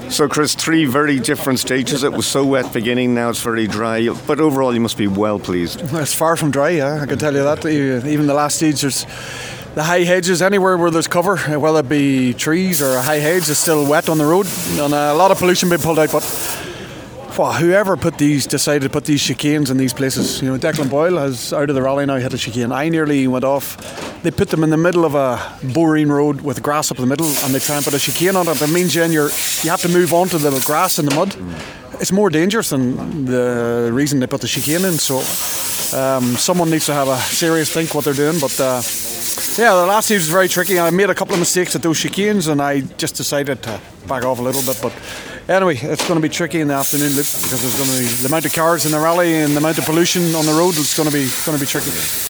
So, Chris, 3 very different stages. It was so wet beginning, now it's very dry. But overall, you must be well pleased. It's far from dry, yeah, I can tell you that. Even the last stage, there's the high hedges, anywhere where there's cover, whether it be trees or a high hedge, is still wet on the road. And a lot of pollution being pulled out. But whoever decided to put these chicanes in these places, Declan Boyle has out of the rally now hit a chicane. I nearly went off. They put them in the middle of a boreen road with grass up the middle, and they try and put a chicane on it. That means you have to move onto the grass and the mud. It's more dangerous than the reason they put the chicane in. So someone needs to have a serious think what they're doing. But the last stage was very tricky. I made a couple of mistakes at those chicanes, and I just decided to back off a little bit. But anyway, it's going to be tricky in the afternoon, Luke, because there's going to be the amount of cars in the rally and the amount of pollution on the road. It's going to be tricky.